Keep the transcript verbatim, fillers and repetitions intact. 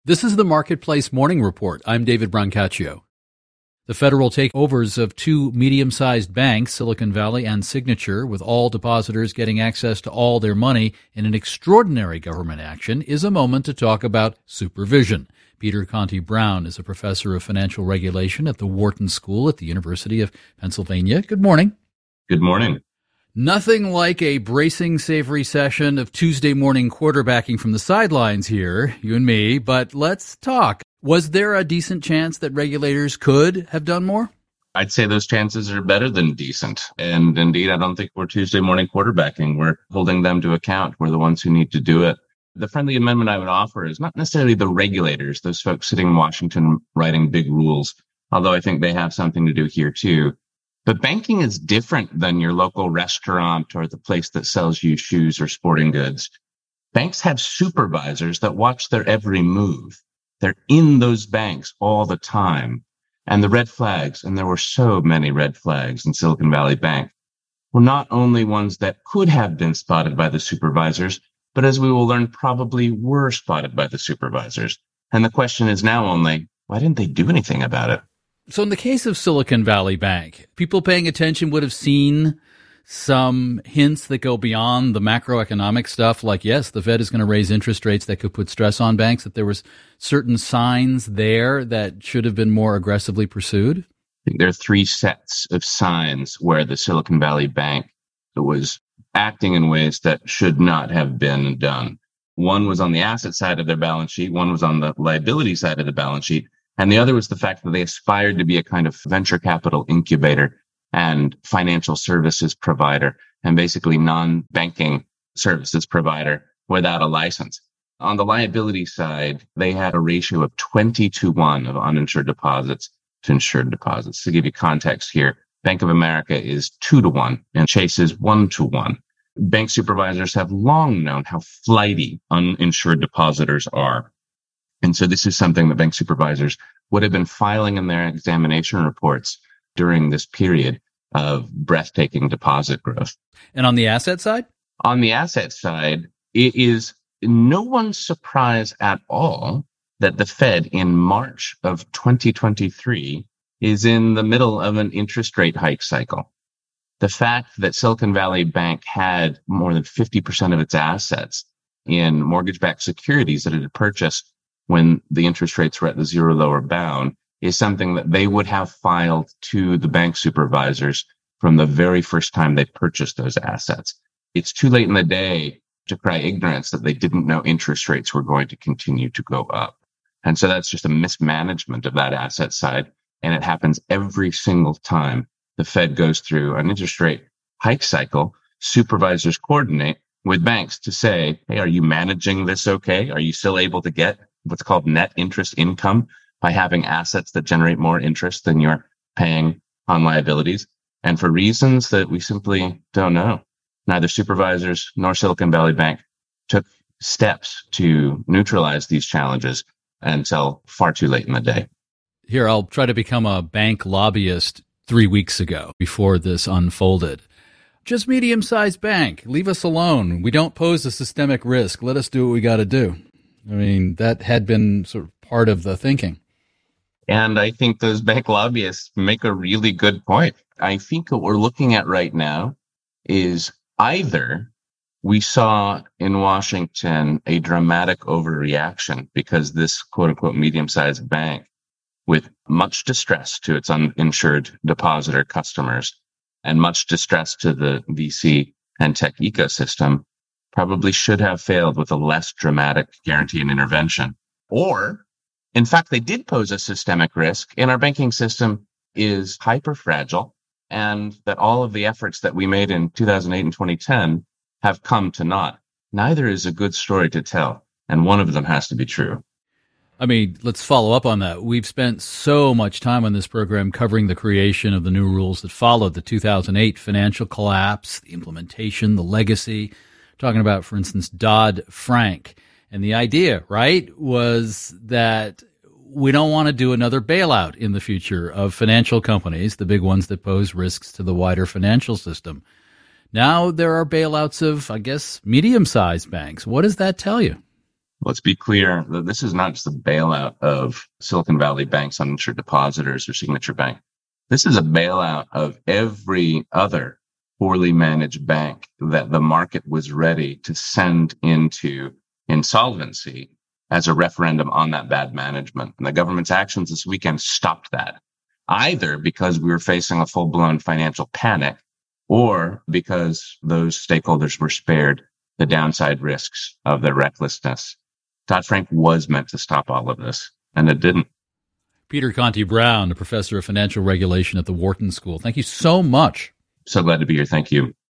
This is the Marketplace Morning Report. I'm David Brancaccio. The federal takeovers of two medium-sized banks, Silicon Valley and Signature, with all depositors getting access to all their money in an extraordinary government action, is a moment to talk about supervision. Peter Conti Brown is a professor of financial regulation at the Wharton School at the University of Pennsylvania. Good morning. Good morning. Nothing like a bracing, savory session of Tuesday morning quarterbacking from the sidelines here, you and me, but let's talk. Was there a decent chance that regulators could have done more? I'd say those chances are better than decent. And indeed, I don't think we're Tuesday morning quarterbacking. We're holding them to account. We're the ones who need to do it. The friendly amendment I would offer is not necessarily the regulators, those folks sitting in Washington writing big rules, although I think they have something to do here too. But banking is different than your local restaurant or the place that sells you shoes or sporting goods. Banks have supervisors that watch their every move. They're in those banks all the time. And the red flags, and there were so many red flags in Silicon Valley Bank, were not only ones that could have been spotted by the supervisors, but as we will learn, probably were spotted by the supervisors. And the question is now only, why didn't they do anything about it? So in the case of Silicon Valley Bank, people paying attention would have seen some hints that go beyond the macroeconomic stuff, like, yes, the Fed is going to raise interest rates that could put stress on banks, that there was certain signs there that should have been more aggressively pursued? I think there are three sets of signs where the Silicon Valley Bank was acting in ways that should not have been done. One was on the asset side of their balance sheet, one was on the liability side of the balance sheet, and the other was the fact that they aspired to be a kind of venture capital incubator and financial services provider and basically non-banking services provider without a license. On the liability side, they had a ratio of twenty to one of uninsured deposits to insured deposits. To give you context here, Bank of America is two to one and Chase is one to one. Bank supervisors have long known how flighty uninsured depositors are. And so this is something that bank supervisors would have been filing in their examination reports during this period of breathtaking deposit growth. And on the asset side? On the asset side, it is no one's surprise at all that the Fed in March of twenty twenty-three is in the middle of an interest rate hike cycle. The fact that Silicon Valley Bank had more than fifty percent of its assets in mortgage-backed securities that it had purchased when the interest rates were at the zero lower bound is something that they would have filed to the bank supervisors from the very first time they purchased those assets. It's too late in the day to cry ignorance that they didn't know interest rates were going to continue to go up. And so that's just a mismanagement of that asset side. And it happens every single time the Fed goes through an interest rate hike cycle. Supervisors coordinate with banks to say, hey, are you managing this okay? Are you still able to get what's called net interest income by having assets that generate more interest than you're paying on liabilities? And for reasons that we simply don't know, neither supervisors nor Silicon Valley Bank took steps to neutralize these challenges until far too late in the day. Here, I'll try to become a bank lobbyist three weeks ago before this unfolded. Just medium-sized bank. Leave us alone. We don't pose a systemic risk. Let us do what we got to do. I mean, that had been sort of part of the thinking. And I think those bank lobbyists make a really good point. I think what we're looking at right now is either we saw in Washington a dramatic overreaction because this quote-unquote medium-sized bank with much distress to its uninsured depositor customers and much distress to the V C and tech ecosystem probably should have failed with a less dramatic guarantee and intervention. Or, in fact, they did pose a systemic risk, and our banking system is hyper fragile, and that all of the efforts that we made in two thousand eight and twenty ten have come to naught. Neither is a good story to tell, and one of them has to be true. I mean, let's follow up on that. We've spent so much time on this program covering the creation of the new rules that followed the two thousand eight financial collapse, the implementation, the legacy, talking about, for instance, Dodd-Frank. And the idea, right, was that we don't want to do another bailout in the future of financial companies, the big ones that pose risks to the wider financial system. Now there are bailouts of, I guess, medium-sized banks. What does that tell you? Let's be clear that this is not just a bailout of Silicon Valley Bank's uninsured depositors or Signature Bank. This is a bailout of every other poorly managed bank that the market was ready to send into insolvency as a referendum on that bad management. And the government's actions this weekend stopped that, either because we were facing a full-blown financial panic or because those stakeholders were spared the downside risks of their recklessness. Dodd-Frank was meant to stop all of this, and it didn't. Peter Conti Brown, a professor of financial regulation at the Wharton School. Thank you so much. So glad to be here. Thank you.